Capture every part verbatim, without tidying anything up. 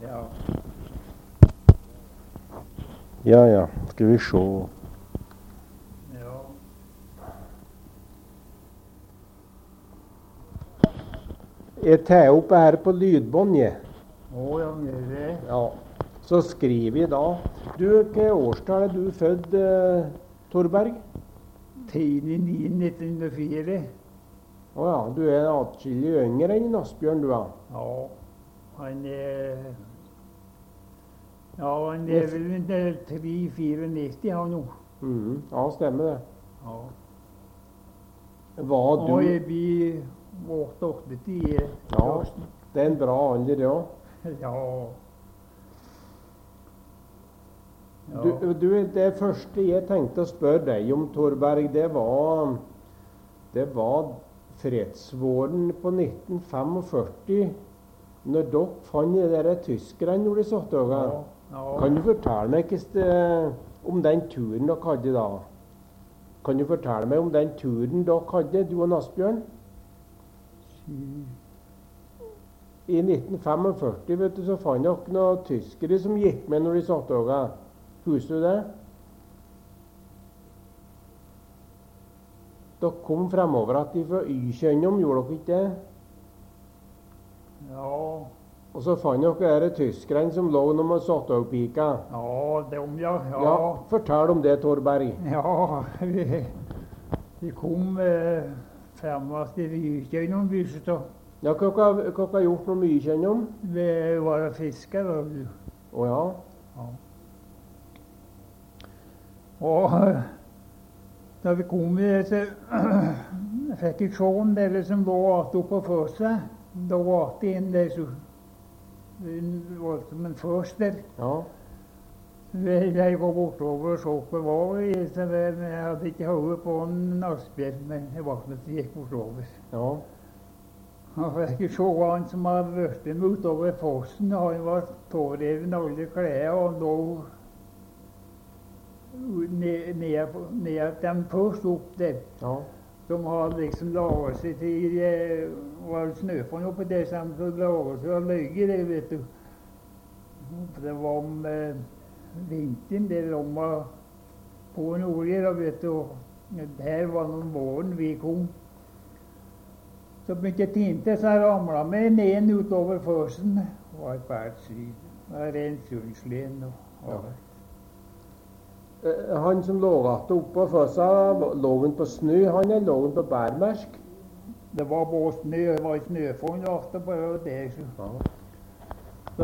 Ja. Ja, ja. Skal vi se. Ja. Jeg tar opp her på lydbånd, jeg. Å, ja, gjør det. Ja. Så skriver jeg da. Du, hva årstall er du født, eh, Torberg? tiende niende nitten hundre og fire. Å ja, du er atskillig yngre enn Asbjørn, du, ja. Ja. Han er Ja, han er vel tre nittini, han nå. Mhm, ja, stemmer det. Ja. Hva Og du jeg blir åttiåtte. Ja, det er en bra alder, det òg. Ja. Ja. Du, du, det første jeg tenkte å spørre deg om, Torberg, det var Det var fredsvåren på nitten førtifem, når dere fant de der tyskerne når de satt dere. Ja. Ja. Kan du fortelle meg det, om den turen dere hadde da? Kan du fortelle meg om den turen dere hadde, du og Asbjørn? I nitten førtifem, vet du, så fant dere noen tyskere som gikk med når de satt dere. Husker du det? Dere kom fremover at fra Y-kjønnom, gjorde dere ikke det? Ja. Og så fant dere de tyskerne som lå når man satt opp pika. Ja, dem, ja. Ja. Ja, fortell om det, Torberg. Ja, vi, vi kom eh, fremover til Y-kjønnom, viser det. Ja, hva hva- hva har gjort noe mye kjønnom? Vi var og fisket, da. Å ja. Ja. Og eh, da vi kom til fikk jeg se en del som lå att oppe på seg. Da var det en der som det var som en først der. Ja. Jeg jeg går bortover og så hva det var i, så det- men jeg hadde ikke hodet på en Asbjørn, men jeg var som gikk bortover. Ja. Han fikk ikke se han som hadde vært med utover fossen. Han var tåreven alle klær og lå ned, ned, ned dem først opp der. Ja. Som hadde liksom laget seg til det var snøfonn oppi der, som laget seg og løy det, vet du. Det var om eh, vinteren, det om å på Norge, da, vet du. Der var det om våren vi kom. Så begynte jeg tinte, så jeg ramlet meg ned utover fossen. Det var et bært syn. Det var ren sundslen. Og, og. Eh, Han som lå att oppå fossa, lå han på snø, han, eller lå han på bærmersk? Det var både snø, det var snøfonn ofte på det. Så. Ja. Så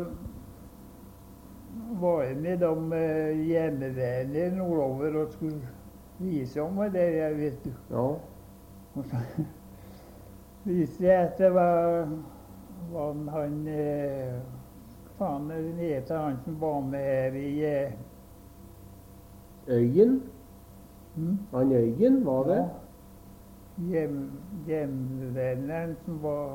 var jeg med de eh, hjemmeværende nordover og skulle vise om meg det, jeg vet du. Ja. Og så viste jeg at det var, var han eh, faen, den heter han som var med her i eh, Øyen? hm? Han Øyen, var det? Ja. Hjem, hjemmeværende som var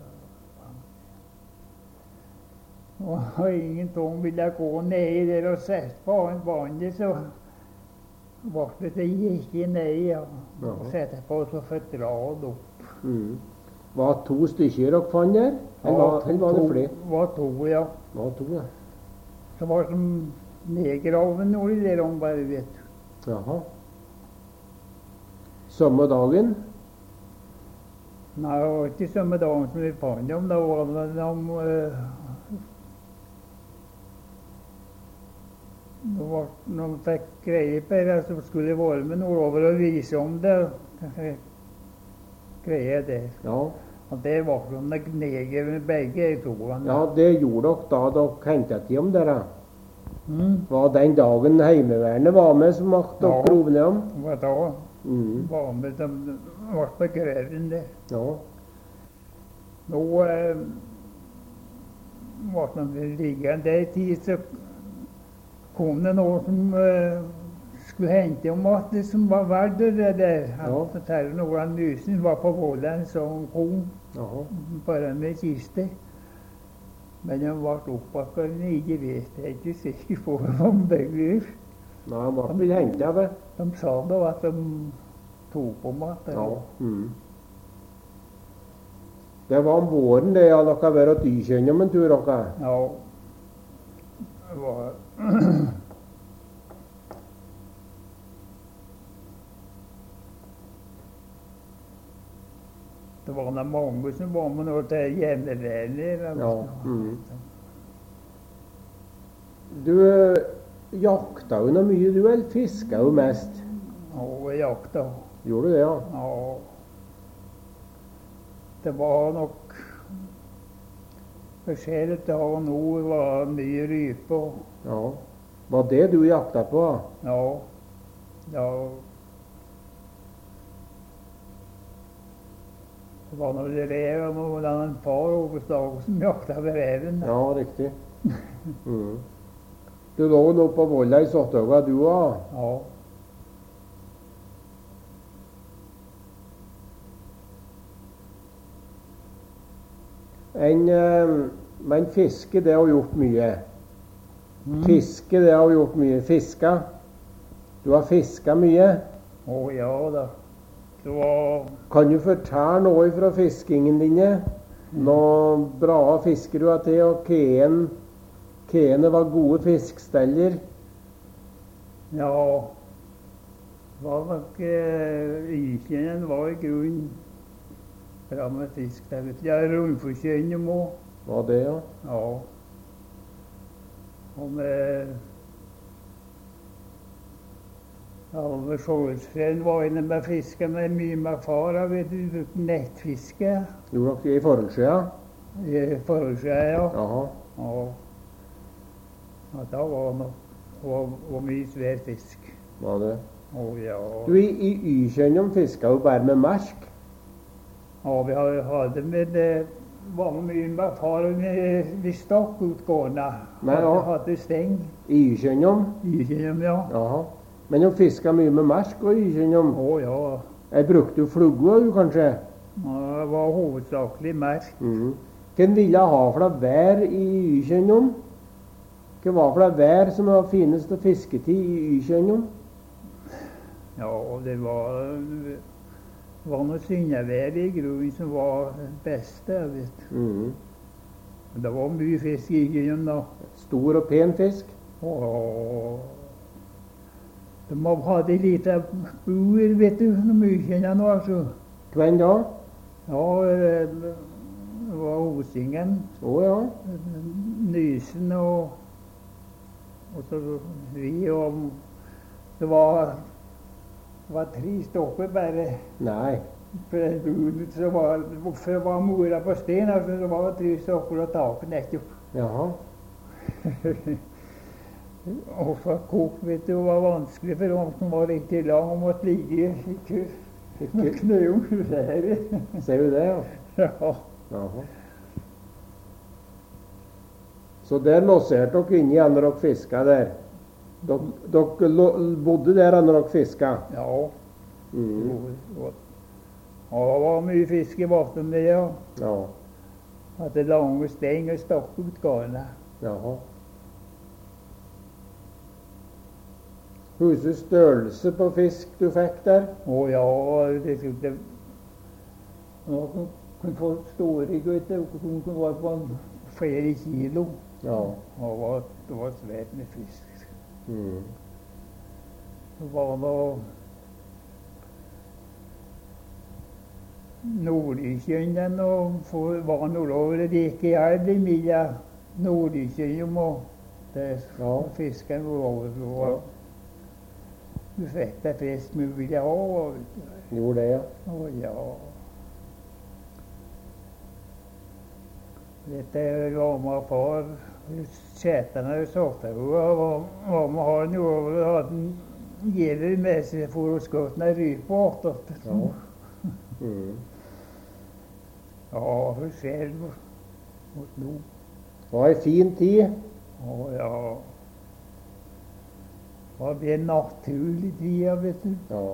og ingen tom ville gå ned der og sette på han vannet, så ble det det gikk ned og Ja. sette på så fordrad opp. Mm. Var det to stykker dere fant der? Eller var, eller var det flere? Var to, ja. Det var to, ja. Som var som nedgraven nord der om, bare vet du. Jaha. Samme dagen? Nei, det var ikke samme dagen som vi fant dem. Da var det de uh, Når de fikk greie på det, så skulle jeg være med nordover og vise om det. Greie det. Ja. Og det var som de knegene begge to. Ja, det gjorde dere da dere hentet til om dere. Mm. Var den dagen Heimevernet var med som at dere Ja. grov ned om? Det var da Mm. var med de ble på greven der. Ja. Nå eh, ble de liggende der i tid, så kom det noen som eh, skulle hente om at det som var verdt det der. Han Ja. fortalte noe av nysen var på Vålen, så han kom Jaha. bare med kiste. Men han ble oppbakket, men ikke vet jeg ikke sikker på om det blir. Nei, han ble vel hentet av det. De sa da at de tok på mat. Ja. Mm. Det var om våren det, ja. Dere har vært dykjønnom en tur, dere. Ja. Det var Det var da mange som var med nå til hjemmeværende. Ja. Mm. Du eh, jakta jo noe mye, du, eller fiska jo mest? Og jakta. Gjorde du det, ja? Ja. Det var nok forskjellig da og nå. Var mye rype. Ja. Var det du jakta på? Ja. Ja. Det var noe rev og en far overslag som jakta ved reven. Ja, riktig. Mm. Du lå nå på Volla i Sottøga, du òg? Ja. En, eh, men fiske, det har gjort mye. Mm. Fiske, det har gjort mye. Fiska. Du har fiska mye. Å ja da. Det var Kan du fortelle noe fra fiskingen dine? Noe bra fisker du har til, og keen, keene var gode fisksteller. Ja. Det var nok eh, Ikjenen var i grunnen bra med fisk. Der, vet du. Ja, rundforkjønning òg. Var det, ja? Ja. Og med Ja, med Skjoldsfjell var inne med fiske med mye med far. Jeg vet du, brukte nettfiske. Gjorde dere i Forholdsjøa? I Forholdsjøa, ja. Jaha. Ja. Ja, da var det var, var mye svær fisk. Var det? Å ja. Du, i, i Y-kjønnen fiska jo bare med merk. Ja, vi hadde, hadde med det var mye med far, og vi, vi stakk ut gården. Nei, ja. Hadde steng. I Y-kjønnen? Ikjenen, ja. Jaha. Men de fiska mye med merk og Y-kjønnen. Å ja. Jeg brukte jo flugge, du, kanskje? Ja, det var hovedsakelig merk. Mhm. Hvem ville ha for deg vær i Y-kjønnen? Hva var for deg vær som var fineste fisketid i Y-kjønnen? Ja, og det var det var noe synnevær i grunnen som var det beste, jeg vet. Mhm. Det var mye fisk i Ikjenen da. Stor og pen fisk? Og de hadde et lite bur, vet du, når vi kjenner nå, altså. Hvem da? Ja, det var Osingen, Å ja. Nysen og, og så vi, og det var, det var tre stokker bare. Nei. For det buret så var, for det var mora på sten, altså, så var det tre stokker og taket nettopp. Jaha. Og for kok, vet du, var vanskelig for de som var riktig lang og måtte ligge i kø. Med knøer. Ser du det, ja? Ja. Jaha. Så der loserte dere inni når dere fiska der? Dere, dere lo, bodde der når dere fiska? Ja. Mm. Jo, og det var mye fisk i vannet der, ja. Ja. Hadde lange steng og stakk ut garnet. Jaha. Huset størrelse på fisk du fikk der? Å ja, det skulle Nå kunne få store gutter, kunne være på flere kilo. Ja. Og det var, det var svært med fisk. Mm. Det var noe Nordikjønnen og for, var nordover Rikeelv mellom Nordikjønnen og det Ja. fisken var over. Og, Ja. Du fikk deg fisk mulig òg. Gjorde det, ja. Å ja. Dette gamle far Kjetene i Sotthaug var med han jo og hadde en gjever med seg for å skjøte en rype attåt. Ja. Mm. Ja, forskjell mot nå. Det var ei fin tid. Å ja. Det ble en naturlig tid, vet du. Ja.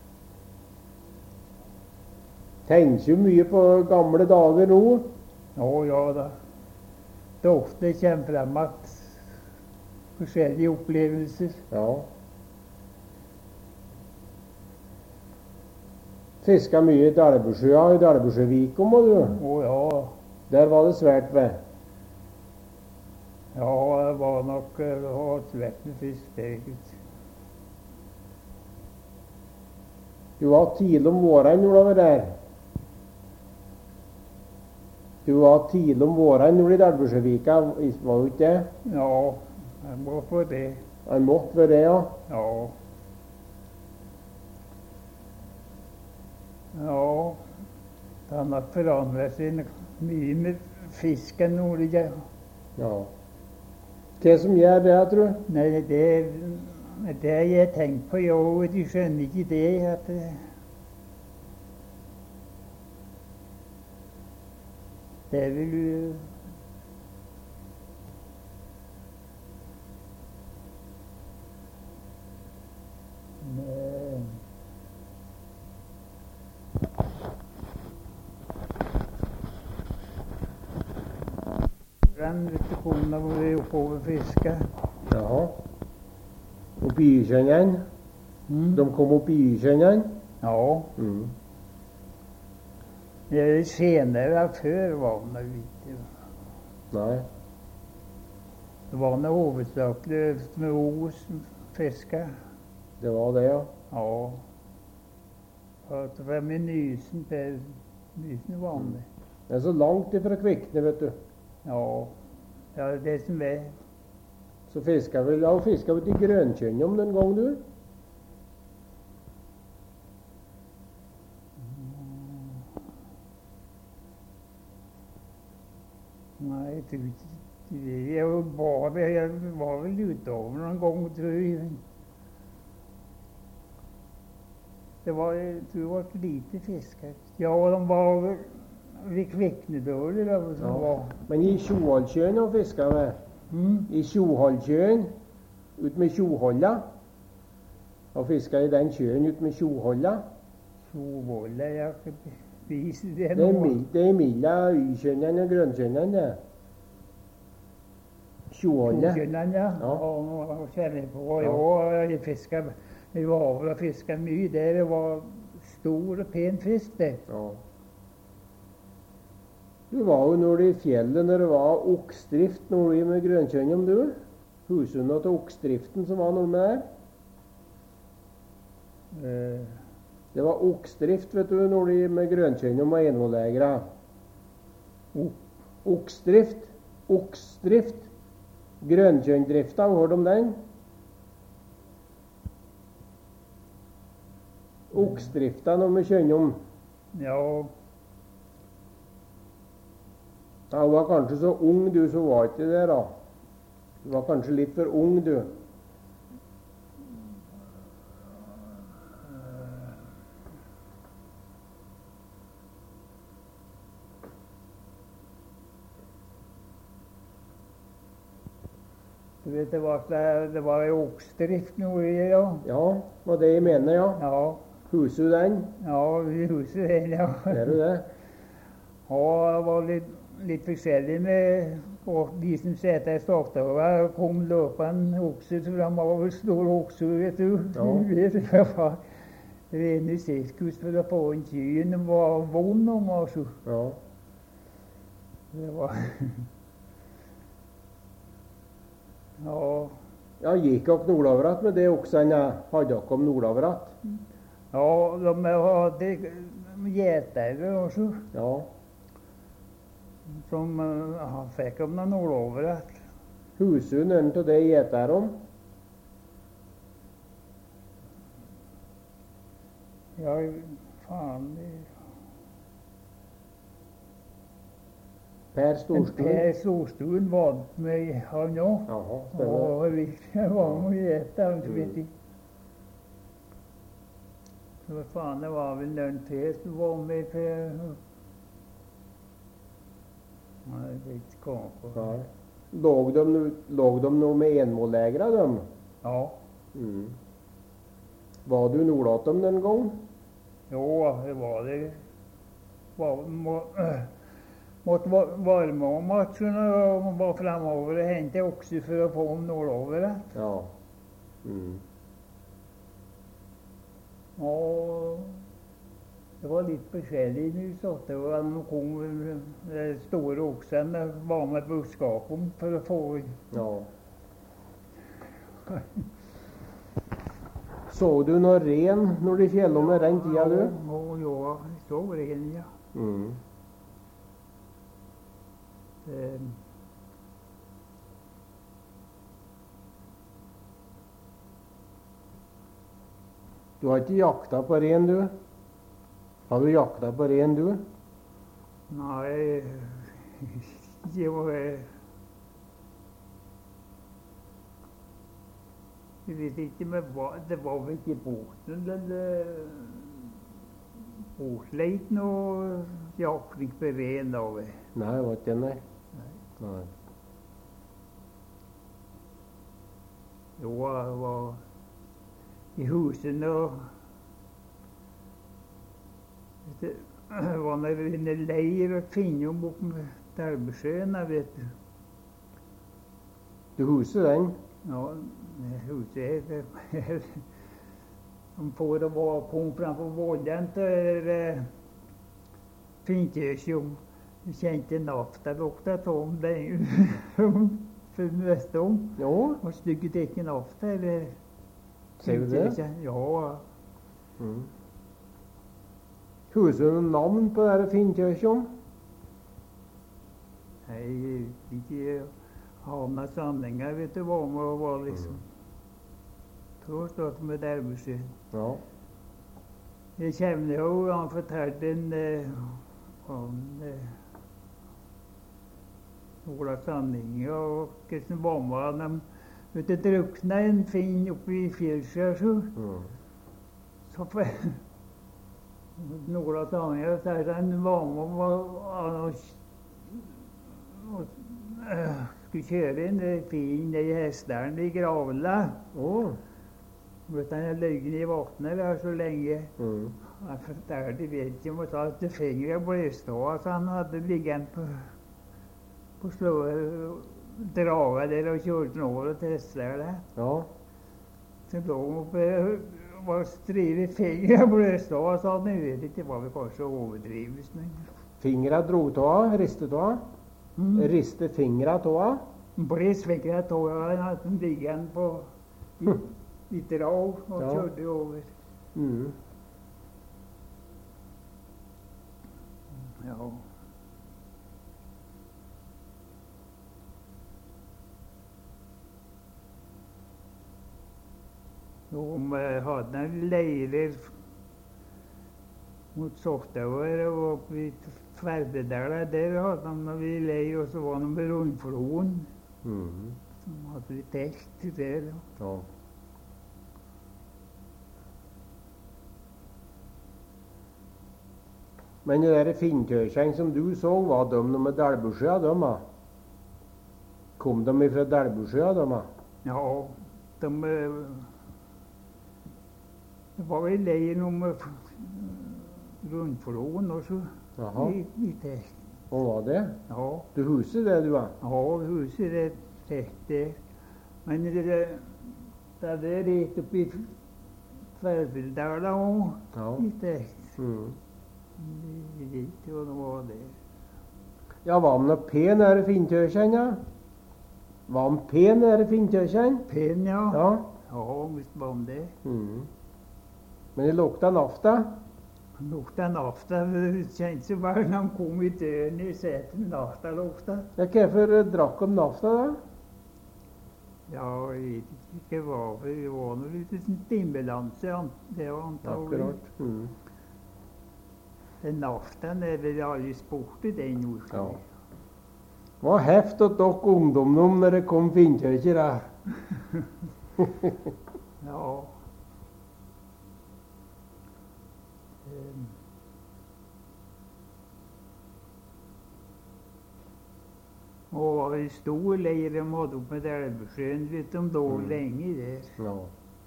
Tenker jo mye på gamle dager nå. Å ja da. Det ofte kommer frem at forskjellige opplevelser. Ja. Fiska mye i Dalebusjøa i Dalebusjøvika, må du. Å ja. Der var det svært ved. Ja, det var nok uh, svett med fisk, det. Du var tidlig om våren når du var der. Du var tidlig om våren når du i Dalbursjøvika, var du ikke det? Ja, jeg må få det. Han måtte være det, ja. Ja. Ja, det har nok forandret seg mye med fisken nå. Ja. Ja. Hva som gjør det, tror du? Nei, det, det har jeg tenkt på, jo, de skjønner ikke det. At det, det vil jo Men den vet du kona hvor vi oppover fiske. Jaha. Og bykjenneren? Mm. De kom opp i bykjenneren? Ja. Mm. Det er senere før var det ikke. Nei. Det var noe hovedsakelig med os fiske. Det var det, ja. Ja. Og det var med nysen til nysen vanlig. Det er så langt ifra Kvikne, vet du. Ja. Ja, det er det som er. Så fiska vel ja, fiska vel i Grønkjønnum den gang, du? Nei, jeg tror ikke det. Jeg var, jeg var vel utover noen gang, tror jeg. Det var, jeg tror det var lite fisk her. Ja, de var ved Kviknedøler, da, som Ja. var. Men i Tjoholtsjøen har fiska vi. Mm. I Tjoholtsjøen, ut med Tjoholla. Har fiska i den sjøen ut med Tjoholla. Tjovolle, jeg har ikke vist det Det er, nå. mi- det er mellom Y-kjønneren og Grønkjønneren, det. Tjoholle. Tjokjønnen, ja. Ja. Og nå kjenner jeg på. Ja. Jo, jeg fisket, vi var over og fisket mye der. Det var stor og pen fisk, det. Ja. Du var jo når det i fjellet når det var oksdrift nord med Grønkjønnum, du. Husunda til oksdriften som var nord med der. Eh, Det var oksdrift, vet du, når de med Grønkjønnum og envolllegere. Oksdrift. Oksdrift. Grønkjønndrifta, har du hørt om den? Oksdrifta når vi kjønner om. ja, Ja, du var kanskje så ung, du, så var ikke det, da. Du var kanskje litt for ung, du. du vet, det var, det var jo oksdrift nå, ja. Ja, var det jeg mener, ja. Ja, Huset den. ja, i huset der, ja. Er du det? Og det var litt, litt forskjellig med og de som sitter i Stokstova, kom løpende okser, så de var vel store okser, vet du. Ja. Det var rene sirkus for å få inn kyen. De var vond om, altså. Ja. Det var Ja, Ja, gikk dere nordover med det oksene? Hadde dere om nordover? ja, de hadde gjetere også, Ja. som uh, han fikk om noen nordover. Huset noen av det gjeter om? Ja, faen det Per Storstuen? Per Storstuen var med han òg. Jaha, stemmer. Og vi var med i et av dem, vet jeg. Så faen, det var vel noen til som var med på. Nei, jeg vet ikke hva på. Nei. Lå de, no- lå de noe med enmållegere, dem? Ja. Mm. Var du nordlat dem den gang? Jo, det var det. Var, må, øh, måtte va- varme om at hun var fremover og hente okse for å få dem nordover. Ja. Mm. Og Det var litt forskjellig nu, så det var når de kom de store oksene var med buskapen for å få Ja. Så du noe ren når de fjella med den tida, du? Ja, ja, så ren, ja. Mm. Eh, Du har ikke jakta på ren, du? Har du jakta på ren, du? Nei, det var Jeg vet ikke, men hva, det var vel ikke båten, men båtleit noe jakting på ren da. vel. Nei, det var ikke det, nei. Nei. Nei. Jo, det var i husene og det var når en leir og finne om opp med Delbesjøen, jeg vet du. Du huset den? Ja, det huset her de får å være kom framfor volden til eh, Finnkirken. Du kjente naftalukta av den for neste om. Jo, Og stygget ikke nafta, eller ser du det? Ja. Mm. Huset noen navn på denne Finnkirken? Jeg vet ikke ha med samlinger, vet du, hva med var liksom. Tror stått med Delbesjøen. Ja. Jeg kjenner jo, han fortalte en eh, om eh, Ola Sandinger og hvordan var med dem. Vet du, drukna en fin oppe i fjellsjø, så. Mm. Så for Ola Sandinger sier han var med og skulle kjøre inn det fin i hesteren i Gravla. Oh. Vet du, han har ligget i vannet der så lenge. Mm. Han fortalte, vet ikke om at at fingeren ble stående, så han hadde ligget på, på slå, draget der og kjørt den over og testet det. Ja. Så lå han oppe og strive fingeren ble stående, så han vet ikke, det var vel kanskje overdrives, men Fingra dro av, ristet av. mm. Riste fingra av. Han ble svekket av han hadde ligget på i, i drag og Ja. kjørte over. Mm. Ja. De hadde en leirer mot Sortauer og oppe i Tverdedala. Der hadde de når vi leir, og så var de ved Rundfloen. Mm. Så hadde vi telt der. Ja. Men de der Finnkirken som du så, var de noe med Delbusjøa, de da? Kom de ifra Delbusjøa, de da? Ja, de eh, Det var vel leir nummer Rundfloen også. Jaha. I, i telt. Og var det? Ja. Du huset det, du da? Ja, huset er tett der. Men det det er rett oppi Tverrfjelldala òg. Ja. Tett. Mm. Jeg vet ikke hva det var der. Ja, var den noe pen der Finnkirken, ja? Var den pen der Finnkirken? Pen, ja. Ja. Ja, visst var den det. Mm. Men det lukta nafta? Han lukta nafta. Det kjente så bare når han kom i døren i setet med naftalukta. Ja, hvorfor eh, drakk de nafta, da? Ja, jeg vet ikke hva for det var noe litt sånn stimulans, ja. Det var antagelig. Akkurat. Mm. Den naftaen er vel aldri borte, den ord. Ja. Det var heft åt dere ungdommen når det kom Finnkirker der. Ja. Um. Og det var en stor leir de hadde oppe med Delbesjøen, vet du, de lå Mm. lenge der. Ja.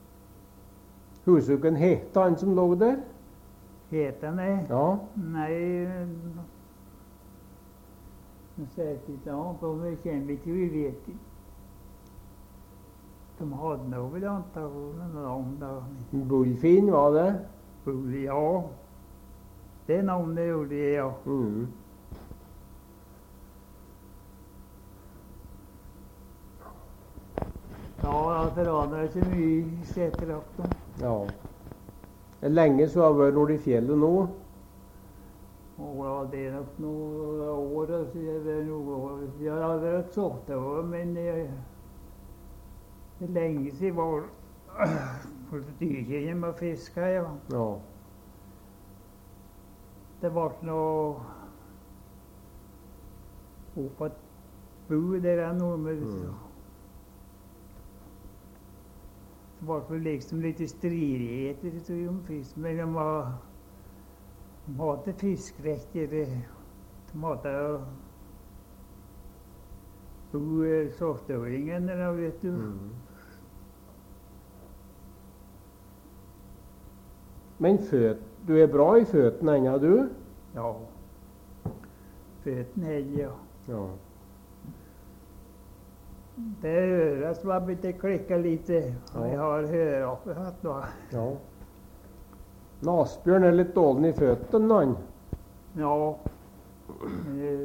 Huset kan hete han som lå der? Het han det? Ja. Nei, nå sier jeg ikke annet om det, kjenner vi ikke, vi vet ikke. De hadde nå vel antagelig navn da. Bullfin var det. Ja, Det navnet gjorde jeg, ja. Mm. Ja, det forandret seg mye i Seterdrakten. Ja. Det er lenge så har jeg vært nord i fjellet nå. Og ja, det er nok noen år, altså, det er noen år. Jeg har aldri vært sånt over, men jeg, det er lenge siden jeg var på Dyrkjenen med fisk her, ja. Ja. Det ble noe opp at bo der er noe med Mm. Det ble vel liksom litt stridigheter tror jeg, om fisk, men de var de hadde fiskeretter. De hadde bo sortøringen der, vet du. Mm. Men føt, du er bra i føttene ennå, du? Ja. Føttene heller, ja. Ja. Det øret som har begynt å klikke litt. Og jeg har høreapparat nå. Ja. Asbjørn er litt dårlig i føttene, han. Ja. Eh,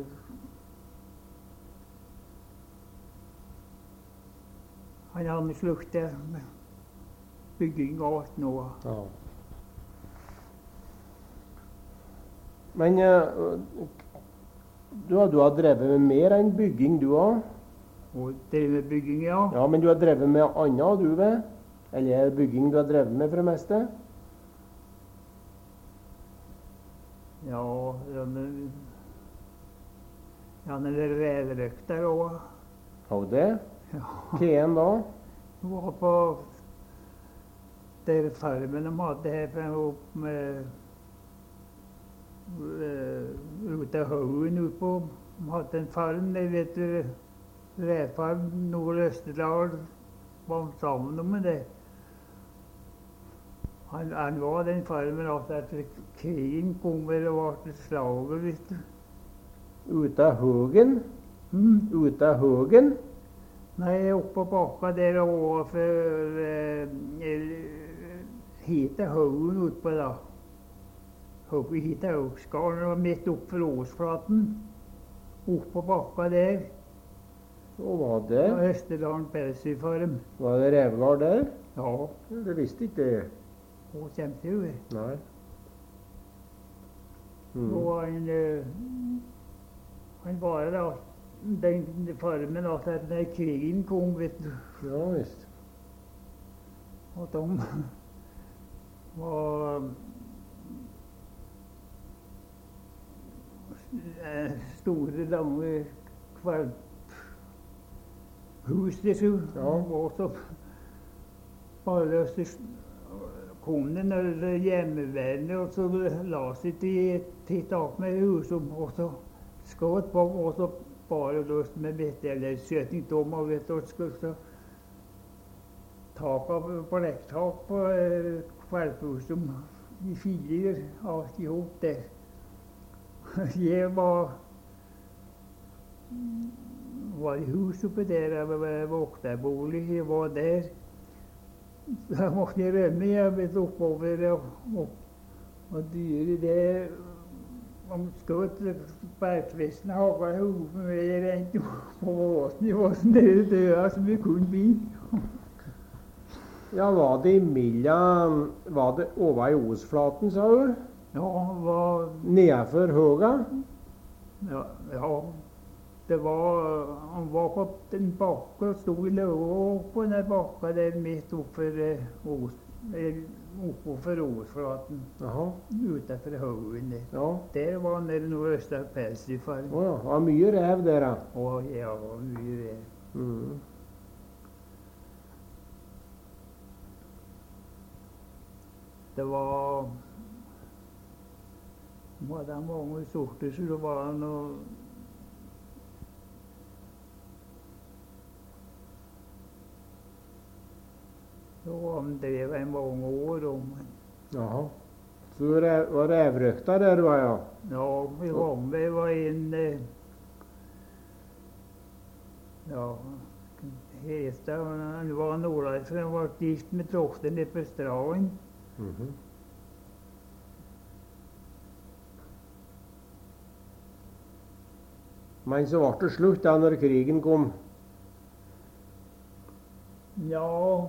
Han har sluktet bygging av alt nå. Ja. Men eh, du, har- du har drevet med mer enn bygging, du òg? Og driver med bygging, ja. Ja, men du har drevet med annet, du, ved? Eller er det bygging du har drevet med for det meste? Ja, den Ja, den der revrøkter òg. Har du det? Ja. Hva er den da? Hun var på der farmen de hadde her for opp med uh, ute av haugen utpå. De hadde en farm der, vet du. Revfarm Nord-Østerdal var sammen med det. Han, han var den farmen altså etter krigen kom vel og ble slaget, vet du. Ute av Hågen? Mm. Ute av Hågen? Nei, oppå bakka der overfor eh, hit til haugen utpå da. Haugen hit til Haugskaren og midt oppfor Åsflaten. Oppå bakka der. Så var det. Og Østerdalen pelsdyrfarm. Var det revgard der? Ja, Det visste ikke jeg. hun kommer til det. Nei. Mm. Og han, eh, han var da den farmen altså at når krigen kom, vet du. Ja visst. Og de var eh, store, lange kvalp hus, liksom. Ja. Og så bare så kom det når hjemmeværende, og så la seg til titt opp med huset, og så skjøt på, og så bare løst med bitte eller skjøtningsdommer, vet du, og så tak av blekktak på eh, kveldhuset i fire, alt i hop der. Jeg var var i hus oppe der, jeg var vokterbolig, jeg var der. Da måtte jeg rømme, jeg vet oppover, og, og, og dyre det, om skjøt bergtvisten hagga i hodet med jeg rent på åsen, jeg var sånn der døde som vi kunne bli. Ja, var det imellom Var det over i Osflaten, sa du? Ja, var, Nedenfor Håga? ja, ja, det var, han var på den bakken og sto i løva på den bakka der midt oppfor eh, Os, eh, oppover Åsflaten, Jaha. utenfor haugen der. Ja. Der var han der nordøst av pelsdyrfarm. Å ja. Det var mye rev der, ja. Og ja, mye det. Mm. Det var var det mange sorter, så det var noe Så han drev i mange år om. Jaha. Så du rev, var revrøkta der, var ja? Ja, vi var med, var en eh, ja, het han, han var nordafra, han var gift med dotteren nede på Stranden. Mhm. Men så ble det slutt da når krigen kom. Ja,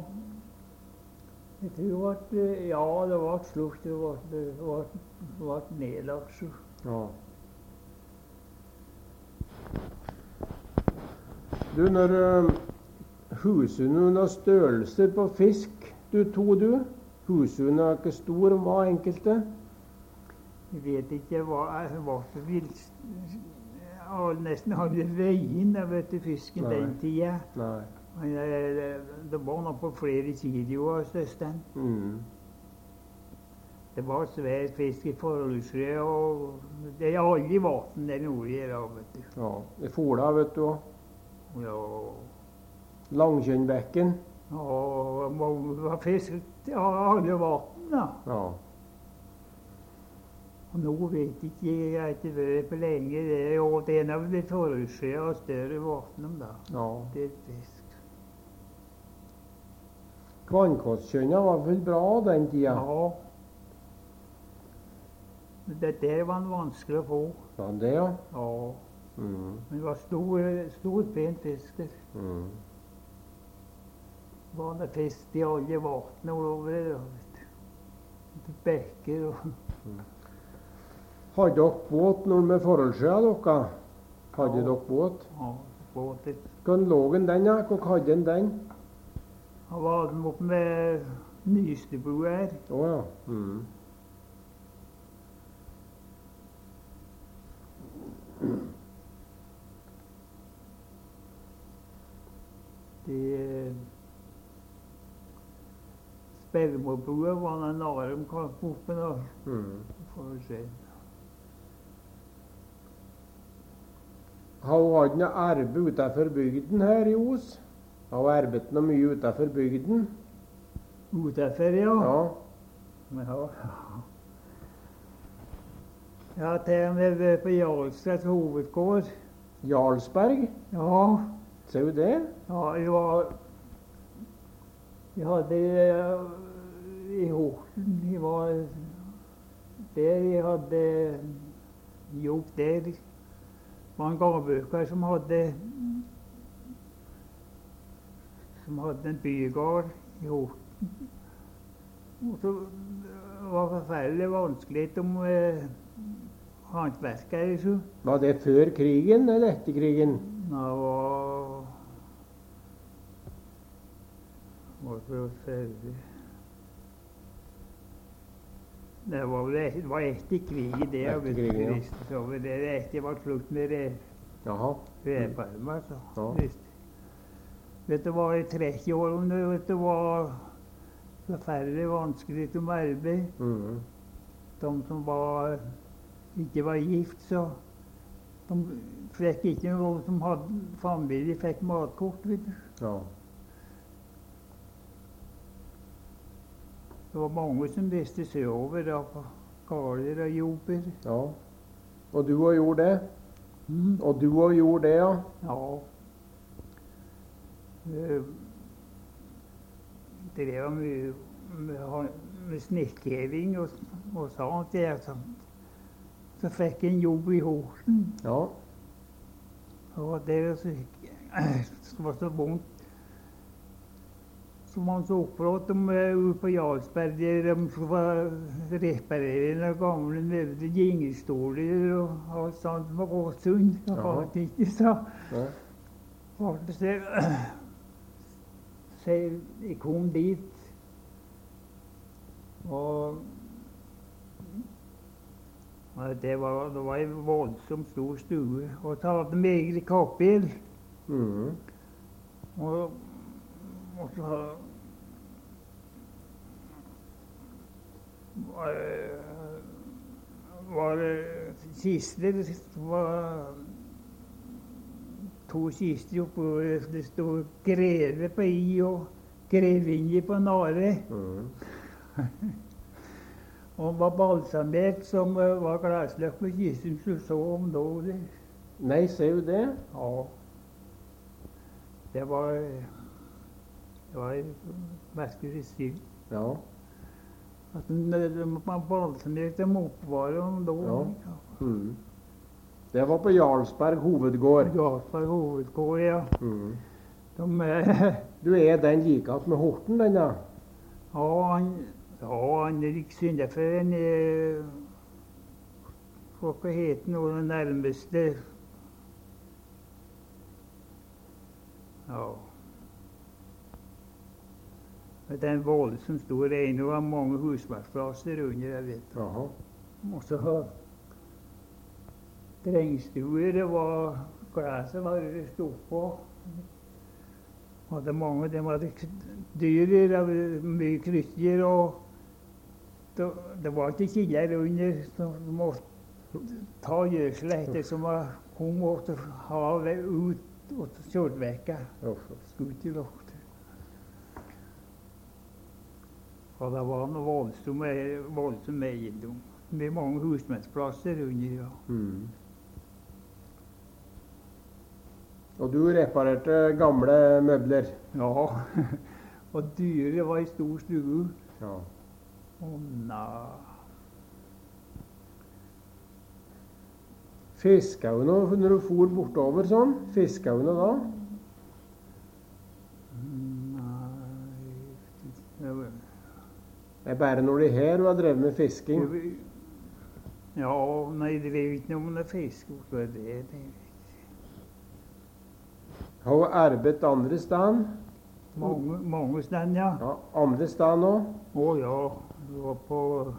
jeg tror at eh, ja, det ble slutt. Det ble, det ble, det ble nedlagt. Så. Ja. Du, når uh, huset noen størrelser på fisk du tog, du? Huset er ikke stor, var enkelte? Jeg vet ikke hva hva som vil ja, nesten hadde veien av vet du, fisken Nei. den tida. Nei. Men det, det var nå på flere kiloer av størsten. Mm. Det var svær fisk i Forholdsjø, og det er alle vann der nord her, vet du. Ja. I Fola, vet du. Ja, Langkjønnbekken. og mange var fisk av alle vann, da. Ja. Og nå vet ikke jeg, jeg har ikke vært på lenge. Det er jo det en av de Forholdsjø og større vann, da. Ja. Det er fisk. Kvannkåskjønna var vel bra den tida? Ja. Det der var vanskelig å få. Ja, det, ja. Ja. Mm. Men det var stor, stor pen fisk der. Mm. Det var det fisk i alle vann over det, da, vet du. Bekker og Hadde dere båt når med Forholdsjøa, dere? Hadde Ja. dere båt? ja, båter. Hvordan lå den den, ja? Hvor hadde den den? Han var oppe med Nystebro her. Å ja. Mm. Det Spellemorbrua var en Narum kom opp med, da. Mm. Får vi se. Har hun hatt noe arbeid utenfor bygden her i Os? Har hun arbeidet noe mye utenfor bygden? Utenfor, ja. Ja. Men ja. Ja, til og med på Jarlsteds hovedgård. Jarlsberg? Ja, Ser du det? ja, jeg var Jeg hadde eh, i Horten Jeg var der jeg hadde jobb der. Det var en gårdbruker som hadde som hadde en bygård i Horten. Og så var det forferdelig vanskelig om eh, håndverkere. Så. Var det før krigen eller etter krigen? Det var var forferdelig. Det var vel et- det var etter krigen, det. Etter vet du, krigen, ja. visst. Så var det etter var slutt med re- Jaha. reparmer. Så. Ja. Visst. Vet du hva, i tretti år om det, vet du, var forferdelig vanskelig om arbeid. Mm. De som var, ikke var gift, så de fikk ikke noe som hadde familie, fikk matkort. Vet du. Ja. Det var mange som reiste sørover da, på gårder og jobber. Ja. Og du òg gjorde det? Mm. Og du òg gjorde det, ja? Ja. Eh, Drev mye med, med, med snekkering og, og sånt. Der, så, så fikk jeg en jobb i Horten. Ja. Og det så, så var så vondt. Så man så opprådt om uh, på Jarlsberg der de skulle reparere noen gamle nevnte gyngestoler og alt sånt som var Åsund. Det Jaha. var det ikke, så. Ja. Var det så, så jeg kom dit, og ja, det var, det var en voldsomt stor stue, og så hadde de egentlig kapell. Mm. Og, og så var, var det kister. Det var to kister oppå. Det stod greve på i og grevinje på nare. Mm. Og var balsamert som eh, var glassløk på kisten, så så om da det. Nei, ser du det? Ja. Det var Det var en merkelig stil. Ja. At man balsamerte dem oppvarer om da. Ja. Mm. Det var på Jarlsberg hovedgård. Jarlsberg hovedgård, ja. Mm. De, eh, Du er den like att med Horten, den da? ja, han, ja, han gikk innenfor en eh, hva heter nå den nærmeste? Ja. Det er en voldsomt stor en, og har mange husmannsplasser under, jeg vet. Jaha. Og så har drengstuer, det var glasset var det stod på. Hadde mange, de hadde dyr, det var mye kryssier, og det, det var ikke killer under, så du måtte ta gjødsel etter som var kom og ha det ut og kjørt vekk. Skutt i luft. Og det var noe voldsom, voldsom eiendom. Med mange husmannsplasser under, ja. Mm. Og du reparerte gamle møbler? Ja, og dyret var i stor stue. Ja. Å nei. Fiska du noe når du for bortover sånn? Fiska du noe da? Nei. Det var- Det er bare når de her du har drevet med fisking? det var- Ja, nei, det vet ikke noe om det er fisk. Hva er det? Det vet jeg. Har du arbeidet andre steder? Mange, mange steder, ja. Ja, andre steder nå? Å ja, det var på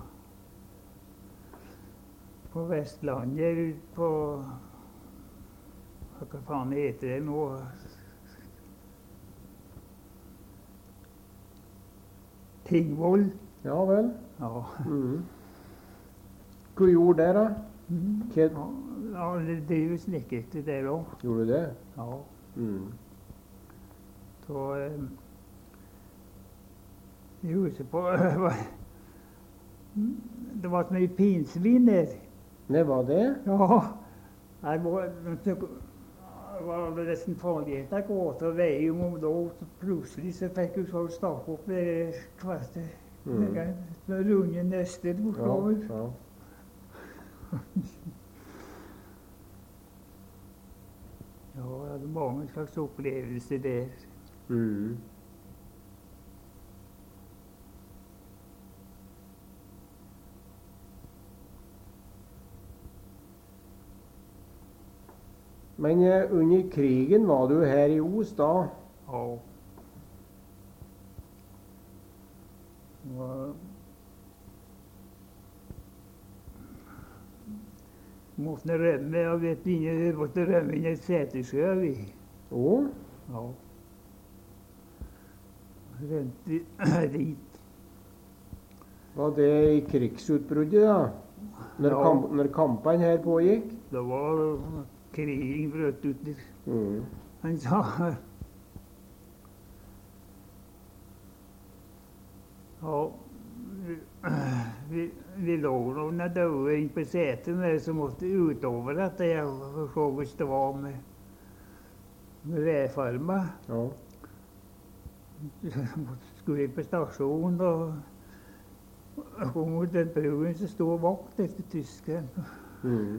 på Vestlandet, ut på hva faen heter det nå? Tingvoll. Ja vel. Ja. Mm. Hva gjorde det da? Hva Ja, ja, det driver snekkerte der òg. gjorde du det? Ja. Mm. Så eh, jeg husker på det var så mye pinnsvin der. Det var det? Ja. Jeg var, det var nesten farlig å gå til veien om da, så plutselig så fikk jeg så stappe opp det kvastet. Mm. Med runde nester bortover. Ja, ja. Ja, jeg hadde mange slags opplevelser der. Mm. Men eh, under krigen var du her i Os da? Ja. Og måtte rømme, jeg vet ikke, jeg måtte rømme inn i Setersjø, vi. Å? Ja. Rømte dit. Var det i krigsutbruddet da? Når, Ja. kamp, når kampene her pågikk? Det var krigen brøt ut der. Mm. Han sa ja, vi, vi, vi lå noen døde inn på setet, men så måtte utover at jeg så hvis det var med, med vedfarma. Ja. Skulle inn på stasjonen og kom mot den broen som sto vakt etter tyskeren. Mm.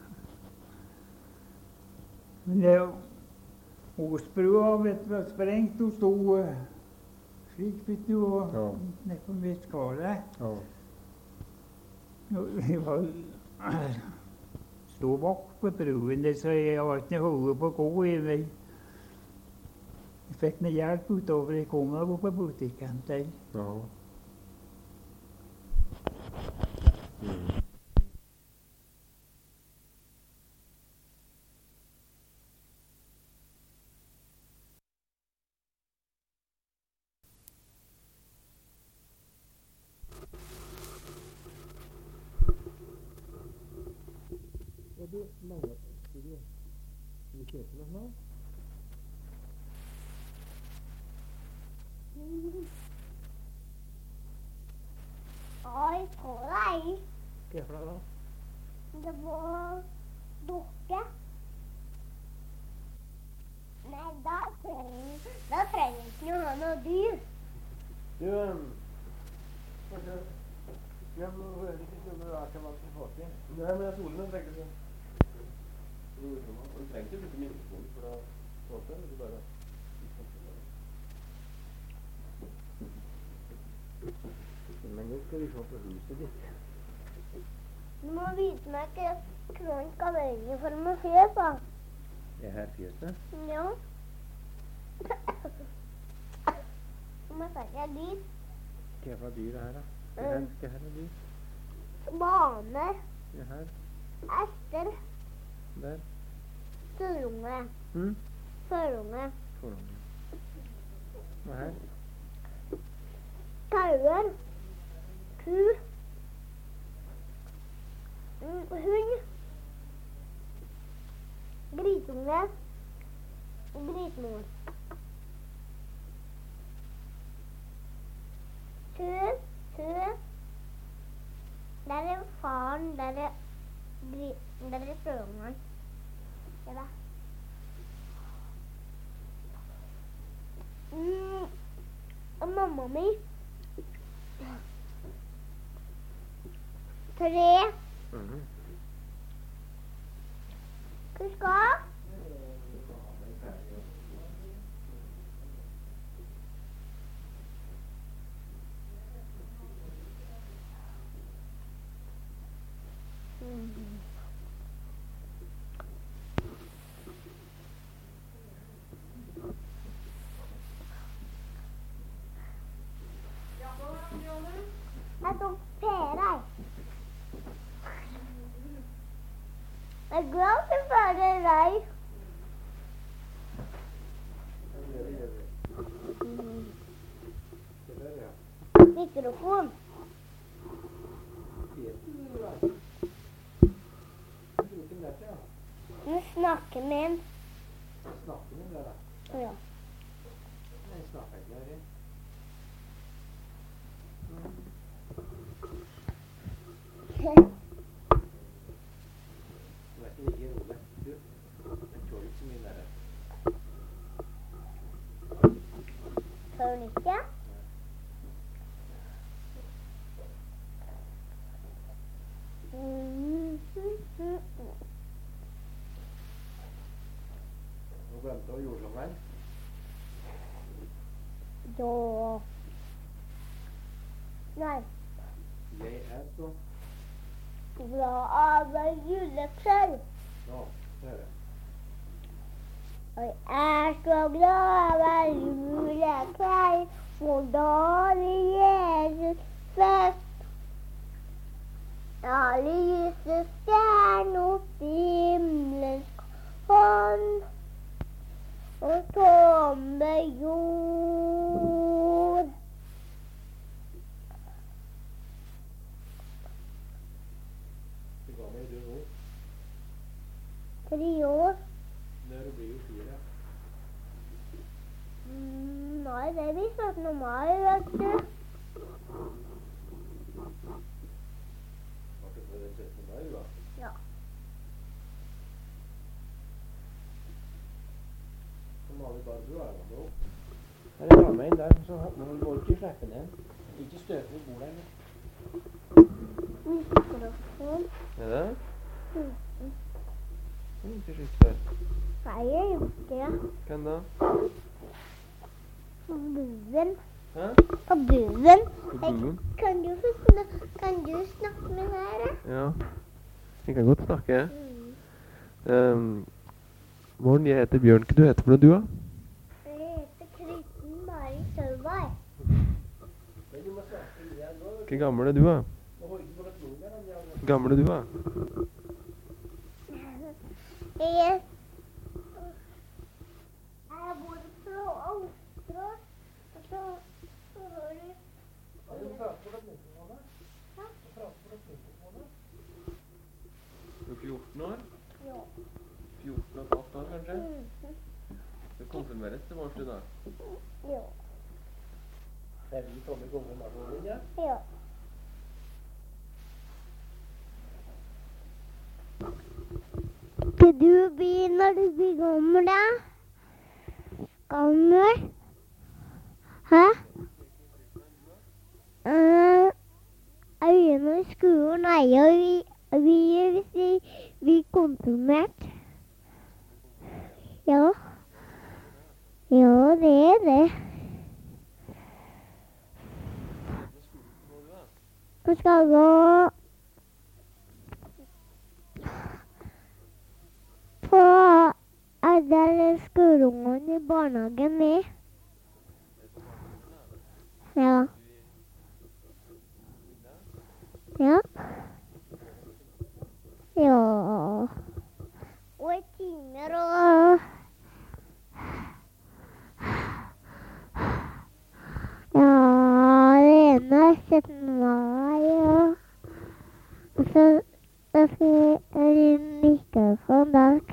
Men det Osbrua vet du, var sprengt, hun sto eh, slik, vet du, og Ja. nede på midtskalet. Ja. Og vi var sto vakt på broen der, så jeg var ikke noe hode på å gå i vei. Jeg fikk noe hjelp utover. Jeg kom da på butikken til. Ja. Mm. Oi, på deg. Hva for noe? Det var dukke. Nei, da trenger da trenger ikke noe ha noe dyr. Du, um, kanskje Jeg må høre litt om det der kan man ikke få til. Nei, men jeg solen, tenker du. Man trenger ikke bruke mikrofon for å få til, det bare... Men nå skal vi se på huset ditt. Du må vise meg ikke hvordan skal velge for meg fjøs, da. Er her fjøset? Ja. Du må sette dyr. Hva er dyr her da? Hva er her er dyr? Baner. Ja, her. Ester. Der. Sørunge. Hm? Sørunge. Forhånd. Og her? Tauer. Ku. Mm, hund. Grisunge. Grismor. Tøs. Tøs. Der er faren, der er gri... Der er frøungen. Se da. Mm. Og mamma mi. Tre. Mhm. Hva skal? Mm. Jeg tok pære. Jeg er glad for bare deg. Mikrofon. Du snakker med en. Snakker med det da? Ja. Jeg snakker ikke med det. Du vet ikke like rolig. Du, jeg tror ikke så mye nærere. Tør hun ikke? Nå glemte hun jordsommeren. Ja. Nei. Jeg er så... Glad av en juleklær. Nå, hør det. Og jeg er så glad av en juleklær, for da er det Jesus fest. Alle lyse stjerner opp i himmelens hånd, og tomme jord. Hvor gammel er du nå? Tre år. Når du blir jo fire. Mm, nei, det er visst at nå mai, vet du. Var det for den syttende mai, da? Ja. Så må vi bare dra av nå. Her er dame inn der, så må vi ikke slippe ned. Ikke støte vi bor der. Mikrofon. Er det? Mm. Ikke slippe der. Nei, jeg har gjort det. Hvem da? På buen. Hæ? På buen. På buen? Kan du, få snak kan du snakke med her? Ja. Jeg kan godt snakke. Mm. Um, morgen, jeg heter Bjørn. Hva du heter for noe, du da? Jeg heter Kristen Mari Sølvberg. Hvor gammel er du da? Hvor gammel er du da? Jeg er... Jeg bor på Austro. Og så... Så hører du... Du er fjorten år? Ja. fjorten og et halvt år, kanskje? Mhm. Det konfirmeres til vårs, du da? Ja. Er vi kommet i konfirmasjonen, ja? Ja. Skal du bli når du blir gammel, da? Gammel? Hæ? Uh, jeg begynner i skolen, nei, og vi, vi, vi, vi konfirmert. Ja. Ja, det er det. Vi skal gå på alle skoleungene i barnehagen med. Ja. Ja. Ja. Og i timer og... Ja, det ene er syttende mai, og... Og så, da skal jeg mikrofon bak.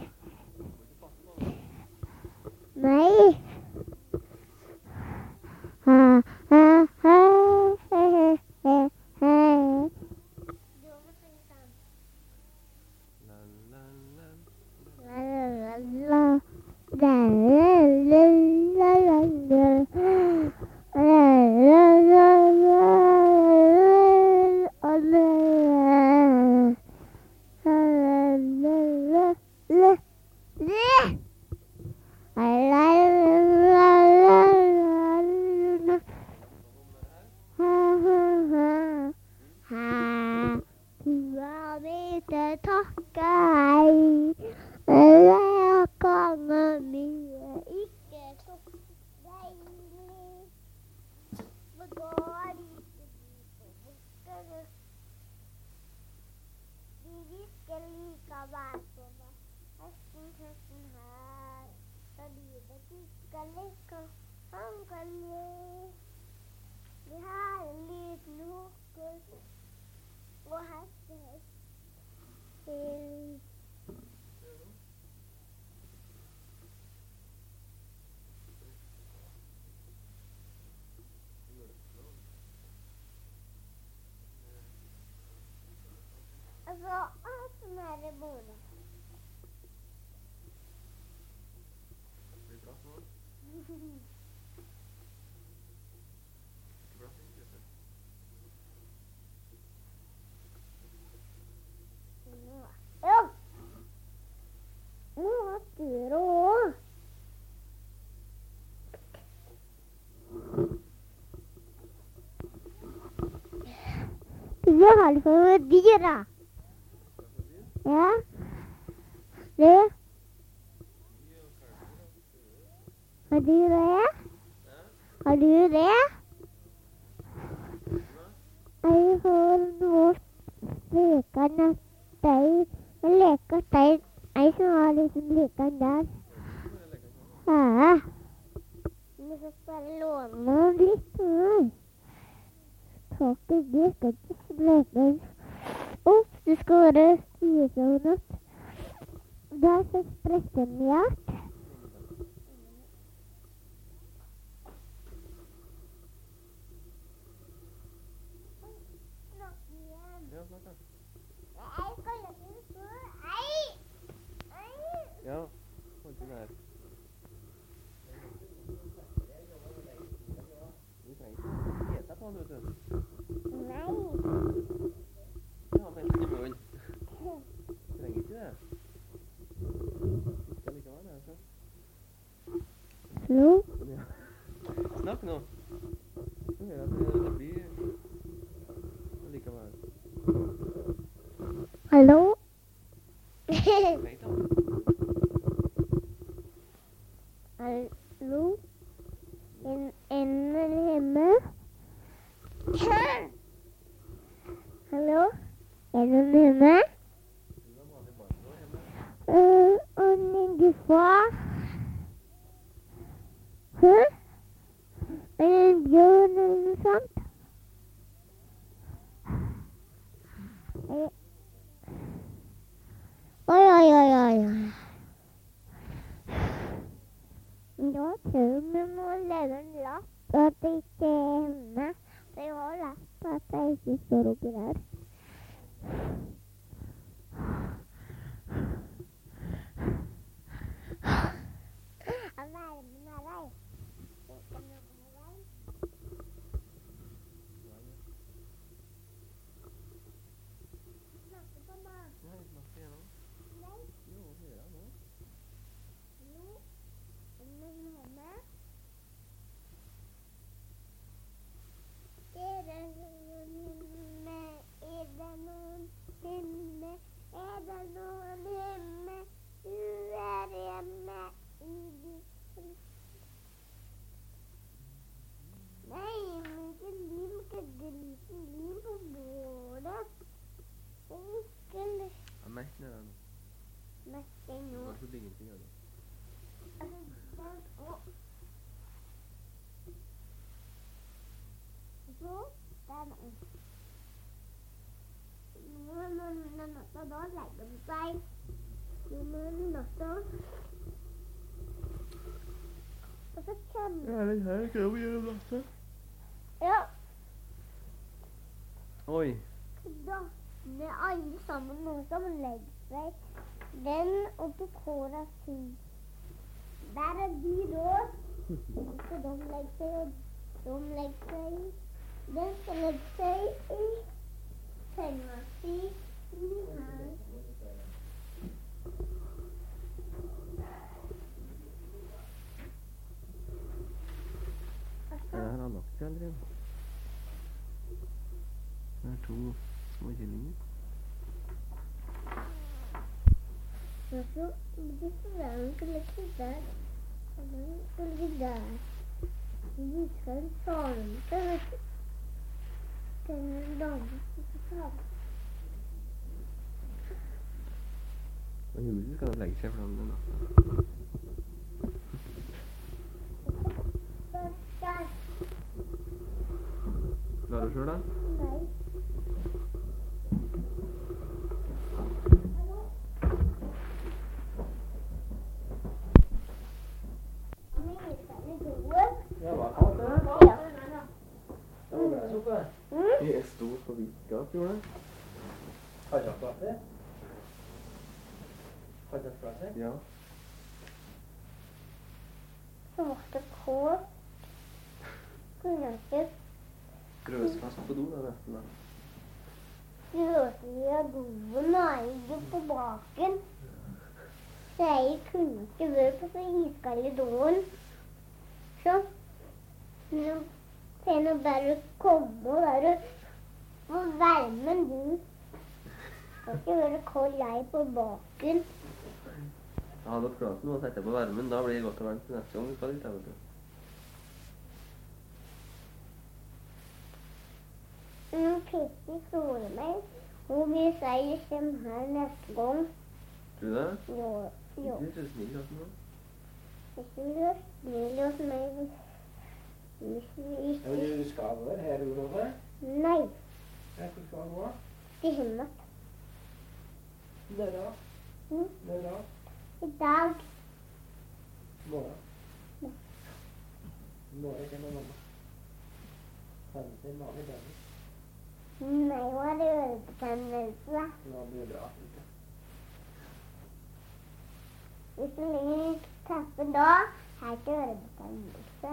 Nei. Ha, ha, ha, he, he, he, he. Du må synge sånn. La, la, la. La, la, la, la. La, la, la, la, la. La, la, la, la, la, la. Altså, alt som er i bordet. Ja. Nå har styret også. Det har det for dyra. Ja. Det. Har du det? Har du det? Jeg har noe lekende stein. Jeg leker stein. Jeg som har liksom lekende der. Ja. Men så skal jeg låne meg litt. Taket, det skal ikke leke. Opp, det skal være spise og natt. Der så spretter den hjert. Ja, hold til der. Du trenger ikke gjete på den, vet du. Nei. Ja, vent i munnen. Du trenger ikke det. Skal likevel det, altså. Hallo? Ja. Snakk nå. Nå hører jeg at det, det blir likevel. Hallo? Hei da. Hallo? En enden hjemme? Hallo? Er den hjemme? Uh, og ligger far? Hæ? Er det en bjørn eller noe sånt? Eh. Oi, oi, oi, oi. Da tror vi må leve en lapp at det ikke er henne. Så jeg har lapp at det ikke står oppi der. Jeg være med deg. Jeg skal være med deg. Snakke på meg. Nei, snakker jeg nå? Nei. Jo, hører jeg nå. Jo. stort sett ingenting av det. Så, den Når, når, når, når da legger den seg når natta. Og så kommer Ja, den her kan vi gjøre natta. Ja, Oi. da med alle sammen noen som legger seg. Den oppi kåra sin. Der er de da. Så de legger seg, og de legger seg. Den skal legge seg i senga si. Her. Ja, her har lagt seg allerede. Det er to små kyllinger. Og så de foran skal legge der. Og den skal ligge der. Vi skal ta den til den dagen som skal ta den. Og Julie skal nok legge seg for den natta. Der. Klarer du selv da? Nei. Ja, hva kaldt det? Ja. Det var bra suppe. Mm? Jeg sto på hvitgap, gjorde det? Har du hatt plasser? Har du hatt plasser? Ja. Så måtte på. Kunne ikke Grøskast på do da, nesten da. røse i doen og egget på baken. Så jeg kunne ikke være på så iskald i doen. Så nå ser jeg bare komme og være på varmen du. Skal ikke være kold jeg på baken. Jeg hadde hatt glasen og sette på varmen, da blir det godt og varmt til neste gang vi skal dit, vet du. Nå Pitti klorer meg, og hvis jeg kommer her neste gang, Tror du det? jo, jo. Du er så snill hos meg. Hvis du gjør snill hos meg, hvis vi Ja, ikke... men du skal være her, Olofe? Nei, Her skal du skal gå. til himmel. Når da? Mm. Når da? I dag. Morgen. Ja. Morgen til mamma. Kan til mamma i dag. Nei, nå er det ørebetennelse. Nå blir det bra. Hvis du ligger i kaffen da, er det ørebetennelse.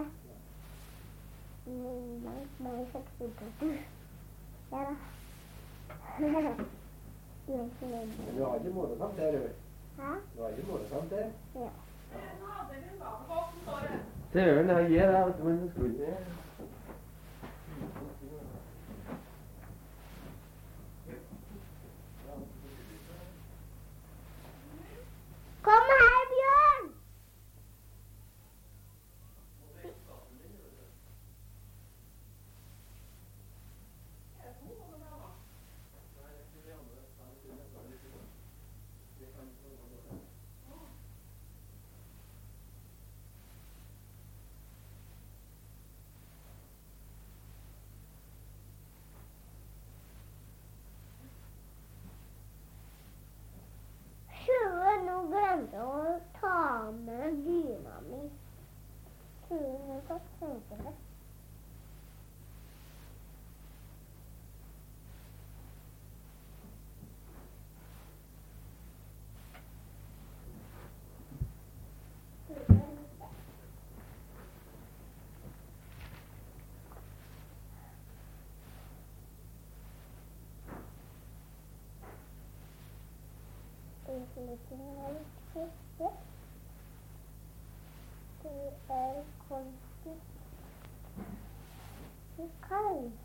Langt meg sekstipunkter. Ja da. Du er ikke redd. Men du har ikke morgenkamp der, du. Hæ? Du har ikke morgenkamp der. Ja. Det er vel det jeg gjør, da, vet du, men det skulle ikke. Kom her, Bjørn! Sjøen, nå glemte jeg å ta med dyna mi. Sjøen, jeg skal tenke det. Det er litt fiske. Det er konstig. Det er kaldt.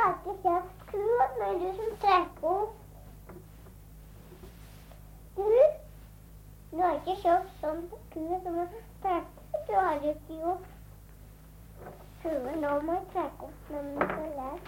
har ikke kjøpt ku, men du som trekker opp. Du, du har ikke kjøpt sånn ku som er trekker. Du har ikke gjort. Kuen nå må jeg trekke opp når den er så lett.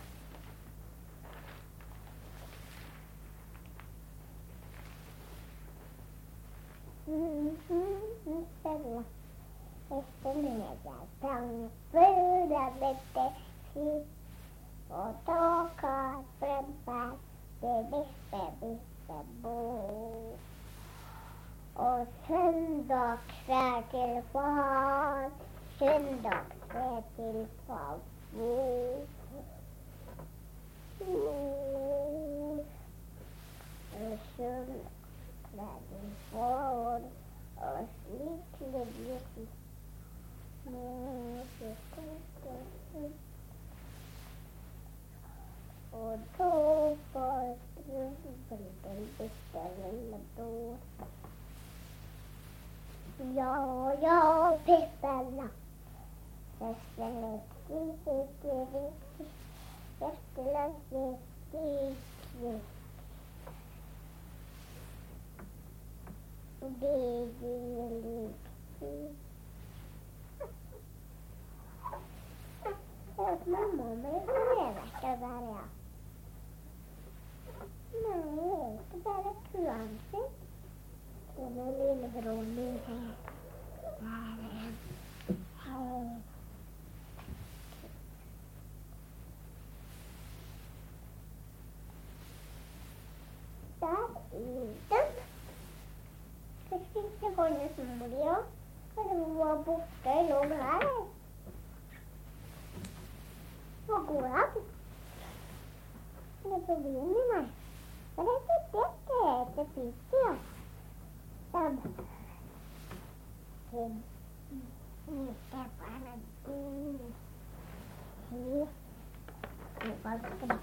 Stella. Efter middag tankfulla bättre fisk och torkar främpar det visste visste bo. Och söndagskväll till far, söndagskväll till farbror. Och söndagskväll till far och slipper bli och då var strumpeln beställda då. Ja, ja, beställa. Beställa riktigt, beställa riktigt. Det är riktigt. Mamma, men det verkar vara. Nej, det bara kuansen. Den är lillebror min här. Där är en. Hej. Där är den. Det finns en gång som Maria. Hon var borta i låg här. Vad går han? Det är på vinden. Men det är inte det. Det finns det. Sen. Sen. Nu ska jag bara gå. Nu. Nu var det inte.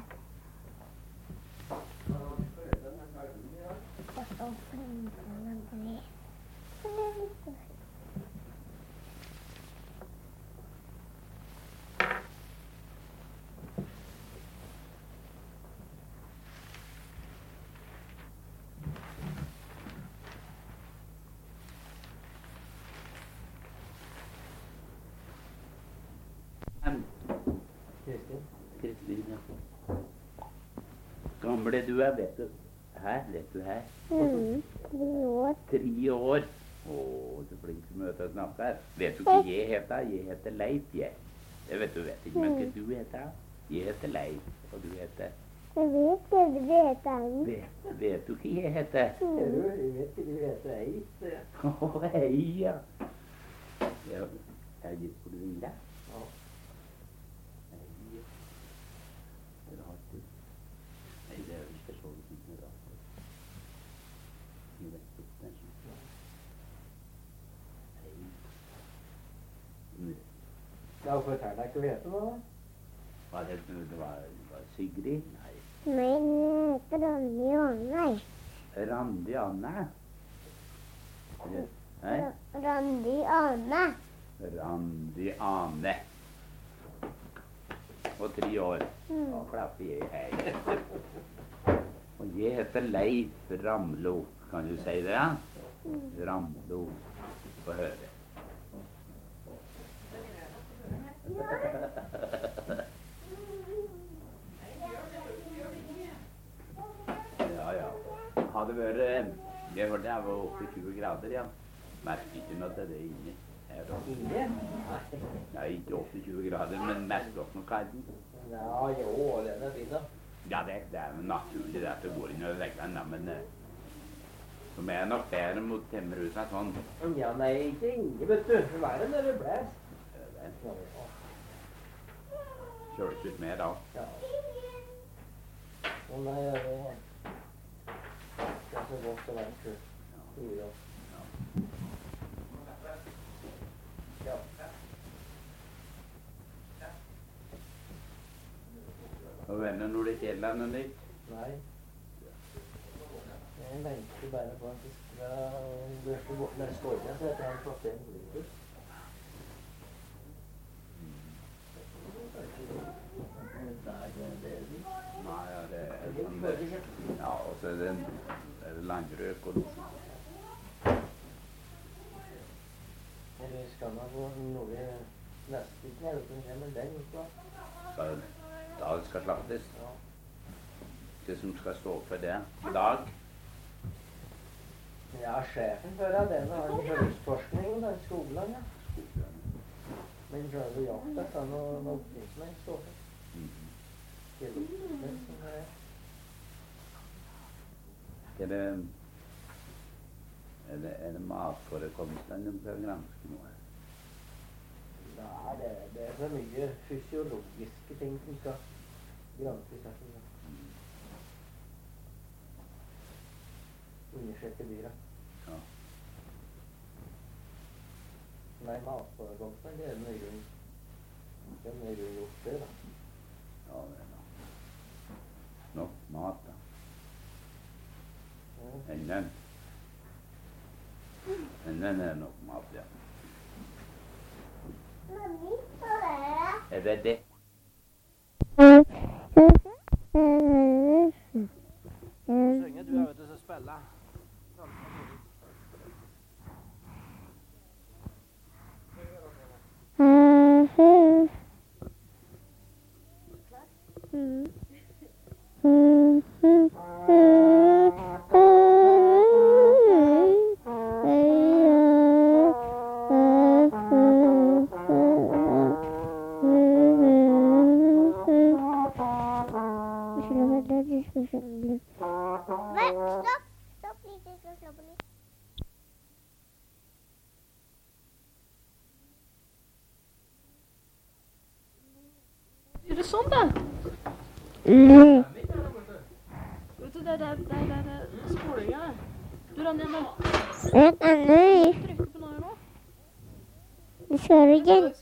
Och så flintar det. Så det är lite. Kristin. Kristin, ja. Gamle du er, vet du. Her, vet du her. Mm, tre år. Tre år. Å, du er flink til å møte og snakke her. Vet du ikke jeg heter? Jeg heter Leif, jeg. Det vet du, vet ikke. Men hva du heter? Jeg heter Leif, og du heter? Jeg vet ikke, du vet han. Vet, vet du hva jeg heter? Mm. Du, jeg vet ikke, du heter Eis. Å, hei, ja. Ja, er det på du vil da? Ja. Hei, ja. Er det hardt du? Nei, det er jo ikke så vidt med rart. Jeg vet ikke, det er sånn. Hei. Ja, fortell deg hva heter du da? Hva det, det var, det var Sigrid? Nei. Men jeg heter Randi Anne. Randi Anne? Nei? Randi Anne. Randi Ane. Og tre år. Mm. Da klapper jeg her. Og jeg heter Leif Ramlo. Kan du si det, ja? Mm. Ramlo. Få høre. Ja, ja. Hadde vært... Jeg hørte jeg var oppe i tjue grader, ja. Merker ikke noe til det inni. Her da. Inge? Nei, ikke oppe i tjue grader, men merker opp noe kaldt. Ja, jo, den er fin da. Ja, det, det er jo naturlig det at det går inn og legger den, da, men... eh, som er nok bedre mot temmerhuset sånn. Ja, nei, ikke Inge, vet du. Det var den der det blæs. Kjøres ut mer da. Ja. Og nei, ja, det er... Det er så godt å være kul. Ja. Ja. Og venner når det kjeler noe nytt. Nei. Jeg venter bare på at det skal børste bort neste år, så jeg har fått en flytur. Nei, det er det ikke. Nei, ja, det er Det er sånn bare det. ikke. Ja, og så er det, en, er det langrøk og noe sånt. Eller skal man få noe nesten ikke nede på men den ikke. Skal, da det skal slaktes. Ja. Det som skal stå for det i dag. Ja, sjefen for det, den har en høstforskning, den skolen, ja. Men selve jakta kan noe noe oppsynsmenn stå for. Geloppsynsmenn som er Er det, er det, er det matforekomsten de skal granske nå? Nei, det, det er så mye fysiologiske ting som skal granskes her. som Undersøke dyra. Ja. Nei, matforekomsten, det er den nøye det er nøye gjort det, da. Ja, det er nok. Nok mat, da. Ja. Enden. Enden er nok mat, ja. Er det det? Så lenge du er ute og spiller. Stopp! Stopp litt, jeg skal slå på litt. Gjør det sånn, da. Mm. Vet du, det er det er spolinga. Du, Ranja, men Vent, Anne. trykker på noe nå. Vi kjører igjen.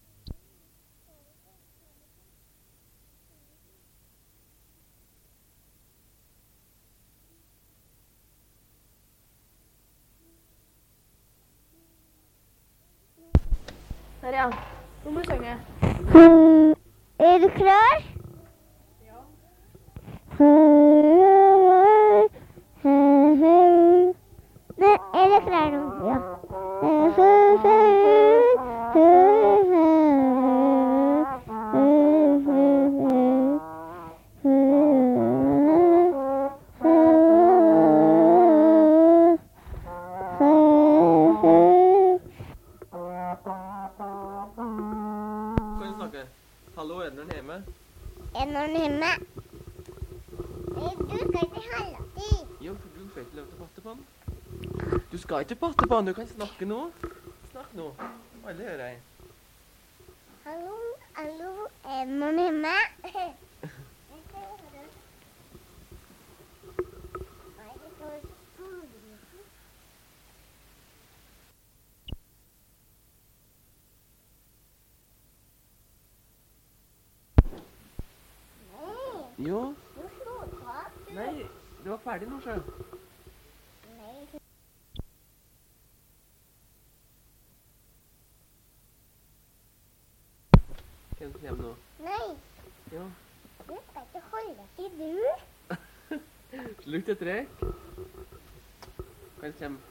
Der, ja. Nå må du synge. Mm, Er du klar? Ja. Nei, er du klar nå? Ja. Kan du snakke? Hallo, er det noen hjemme? Er noen hjemme? Nei, du skal ikke holde til. Jo, for du får ikke lov til å patte på den. Du skal ikke patte på den, du kan snakke nå. Snakk nå. Alle hører deg. Hallo, hallo, er det noen hjemme? Nei, det står skolen. Nei, Jo. du slår tak, du. Nei, du var ferdig nå, sjø. Nei, Hvem som kommer nå? nei, Jo. du skal ikke holde til, du. Slutt et rek. Hvem som kommer?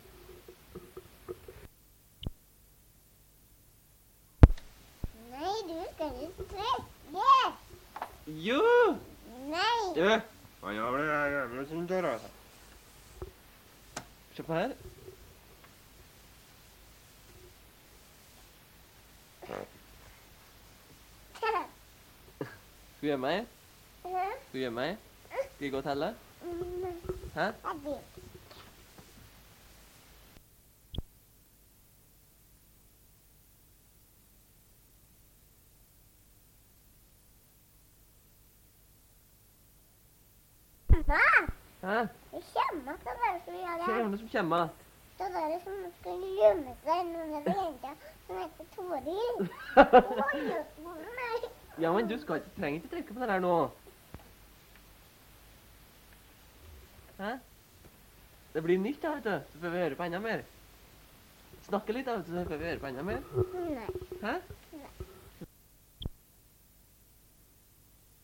Nei, du skal ikke strekke. Jo! Nei, Ja. Han har vel jævlig sin dør, altså. Se på her. Skal du gjemme meg? Skal du gjemme meg? Skal jeg gå og telle? Hæ? jeg vet. Hva? Hæ? Det kommer til dere som gjør Hva er det. det som kommer? Det er dere som skal gjemme seg når dere jenter som heter Toril. Å, nei. Ja, men du skal ikke, trenger ikke trykke på det der nå. Hæ? Det blir nytt da, vet du. Så får vi høre på enda mer. Snakke litt da, vet du, så får vi høre på enda mer. Nei. Hæ?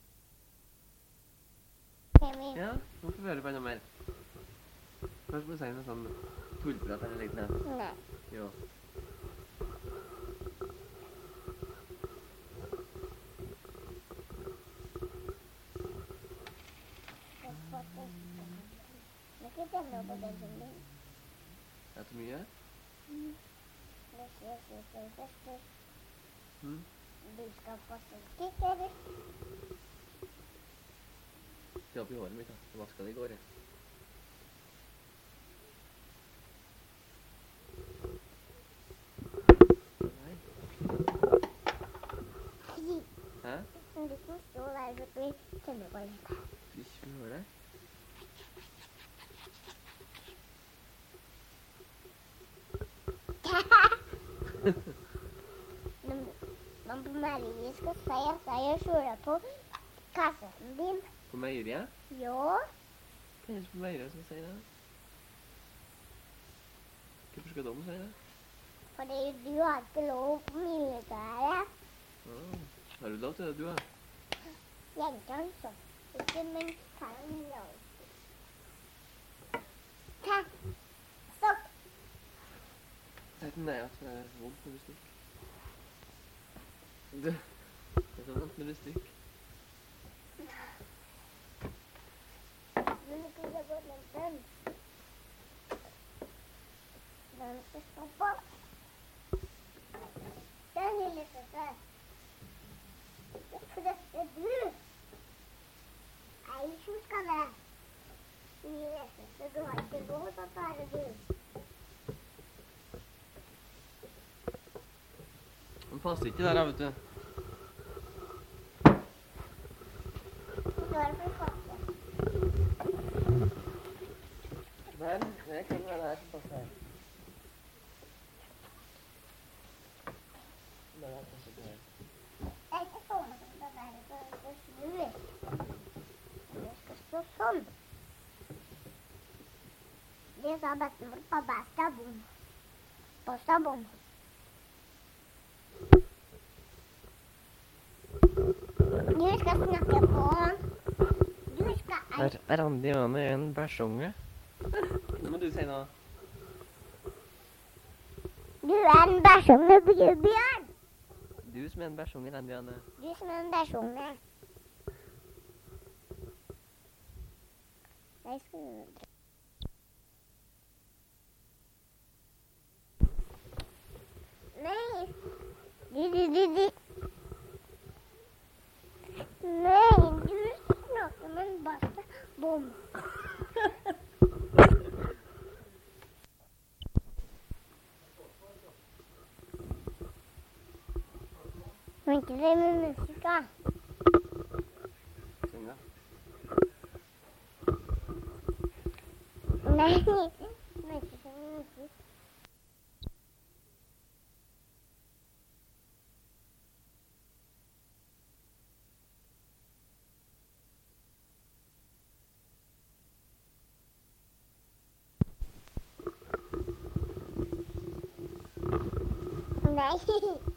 jeg. Ja, nå får vi høre på enda mer. Først må du si noe sånn tullprat eller litt ned. Nei. Jo. Nå skal jeg temme på den som din. Er det mye? Det skjer slik den første. Mm. Du skal få sølvkikk, eller? Det er oppi håret mitt da. Jeg vasket det i går, jeg. Nei. Hæ? Du kan stå der så vi kjenner på litt. Fysj, vi hører det. Men på Marie skal si at jeg gjør skjula på kassetten din. På meieriet? Jo, Hva er det på meieriet som sier det? Hvorfor skal de si det? fordi du har ikke lov på militæret. Ah, har du lov til det, du da? Jentene så. Ikke min faren lov. Ta. Stopp. Si til meg at det er vondt når du stikker. Du, det er så vondt når du stikker. Men du kan gå til den. Den skal stå på. Den lille søster. For dette er du. Ei som skal det. Lille søster, du har ikke lov til å ta det du. Den passer ikke der, vet du. Du har for kasse. Der, det kan være der som passer her. Der er passer ikke her. Det er ikke sånn som det der, det skal snu. Det skal stå sånn. Det sa bestemor på Bastabom. Bastabom. Du skal snakke på. Du skal Er, er Randi Johanne en bæsjonge? Nå må du si noe. Du er en bæsjunge, Bjørn. Du som er en bæsjonge, Randi Johanne. Du som er en bæsjunge. Jeg skal jo dra. Nei. Du, du, du, du. Nei, du snakker med en basta bom. Men ikke det med musika. Syng da. Nei, men ikke det med musik. Nei.